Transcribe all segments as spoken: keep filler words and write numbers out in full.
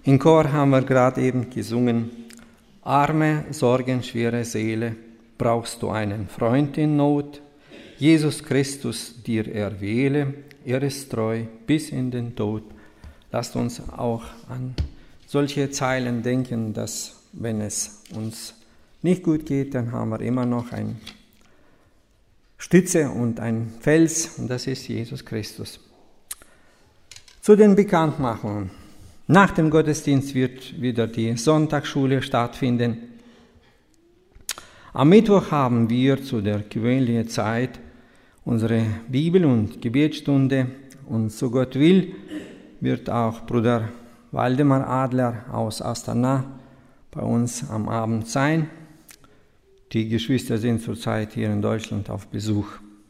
Im Chor haben wir gerade eben gesungen: Arme, sorgenschwere Seele, brauchst du einen Freund in Not? Jesus Christus dir erwähle, er ist treu bis in den Tod. Lasst uns auch an solche Zeilen denken, dass wenn es uns nicht gut geht, dann haben wir immer noch eine Stütze und einen Fels, und das ist Jesus Christus. Zu den Bekanntmachungen. Nach dem Gottesdienst wird wieder die Sonntagsschule stattfinden. Am Mittwoch haben wir zu der gewöhnlichen Zeit unsere Bibel- und Gebetsstunde, und so Gott will, wird auch Bruder Waldemar Adler aus Astana bei uns am Abend sein. Die Geschwister sind zurzeit hier in Deutschland auf Besuch.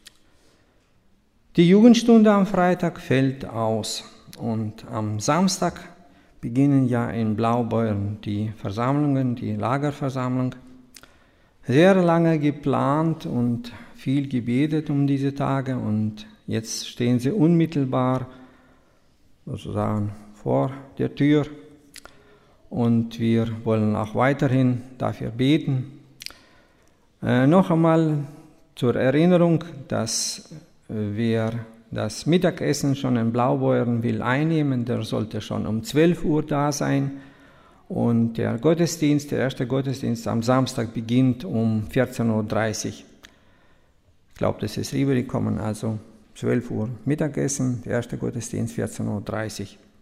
Die Jugendstunde am Freitag fällt aus, und am Samstag beginnen ja in Blaubeuren die Versammlungen, die Lagerversammlung. Sehr lange geplant und viel gebetet um diese Tage, und jetzt stehen sie unmittelbar sozusagen vor der Tür, und wir wollen auch weiterhin dafür beten. Äh, noch einmal zur Erinnerung, dass äh, wer das Mittagessen schon in Blaubeuren will einnehmen, der sollte schon um zwölf Uhr da sein, und der Gottesdienst, der erste Gottesdienst am Samstag beginnt um vierzehn Uhr dreißig. Ich glaube, das ist rübergekommen, also zwölf Uhr Mittagessen, der erste Gottesdienst vierzehn Uhr dreißig.